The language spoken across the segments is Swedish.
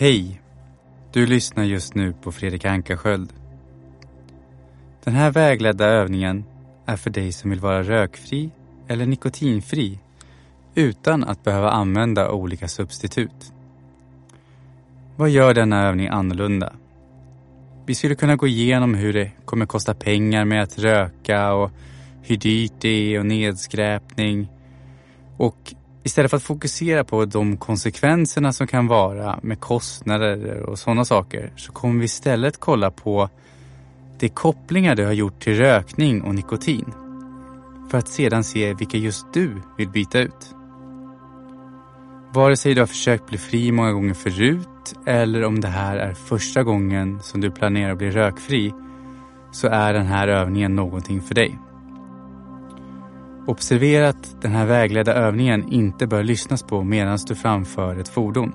Hej! Du lyssnar just nu på Fredrik Ankarsköld. Den här vägledda övningen är för dig som vill vara rökfri eller nikotinfri utan att behöva använda olika substitut. Vad gör denna övning annorlunda? Vi skulle kunna gå igenom hur det kommer kosta pengar med att röka och hur dyrt det är och nedskräpning. Och istället för att fokusera på de konsekvenserna som kan vara med kostnader och sådana saker så kommer vi istället kolla på de kopplingar du har gjort till rökning och nikotin för att sedan se vilka just du vill byta ut. Vare sig du har försökt bli fri många gånger förut eller om det här är första gången som du planerar att bli rökfri så är den här övningen någonting för dig. Observera att den här vägledda övningen inte bör lyssnas på medan du framför ett fordon.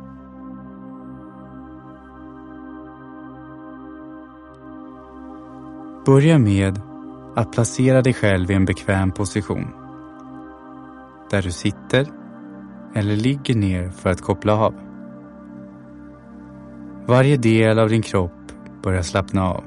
Börja med att placera dig själv i en bekväm position. Där du sitter eller ligger ner för att koppla av. Varje del av din kropp börjar slappna av.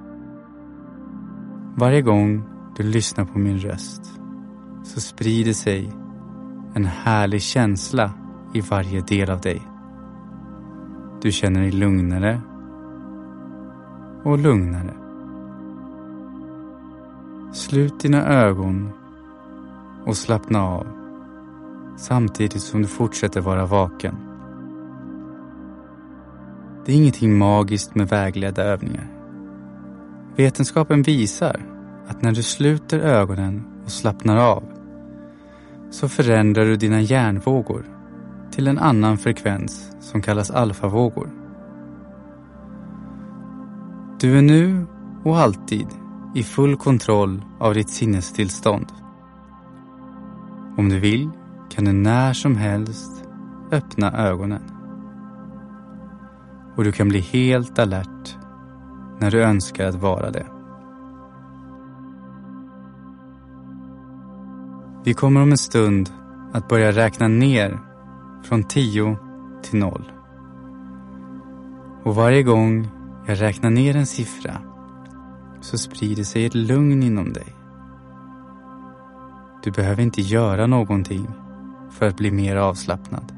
Varje gång du lyssnar på min röst så sprider sig en härlig känsla i varje del av dig. Du känner dig lugnare och lugnare. Slut dina ögon och slappna av samtidigt som du fortsätter vara vaken. Det är ingenting magiskt med vägledda övningar. Vetenskapen visar att när du sluter ögonen och slappnar av så förändrar du dina hjärnvågor till en annan frekvens som kallas alfavågor. Du är nu och alltid i full kontroll av ditt sinnestillstånd. Om du vill kan du när som helst öppna ögonen. Och du kan bli helt alert när du önskar att vara det. Vi kommer om en stund att börja räkna ner från 10 till 0. Och varje gång jag räknar ner en siffra så sprider sig ett lugn inom dig. Du behöver inte göra någonting för att bli mer avslappnad.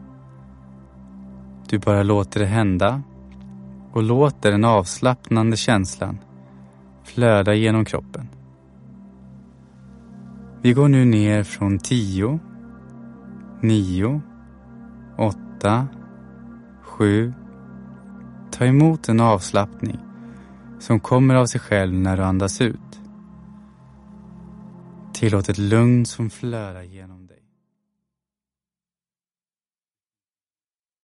Du bara låter det hända och låter den avslappnande känslan flöda genom kroppen. Vi går nu ner från 10, 9, 8, 7. Ta emot en avslappning som kommer av sig själv när du andas ut. Tillåt ett lugn som flödar genom dig.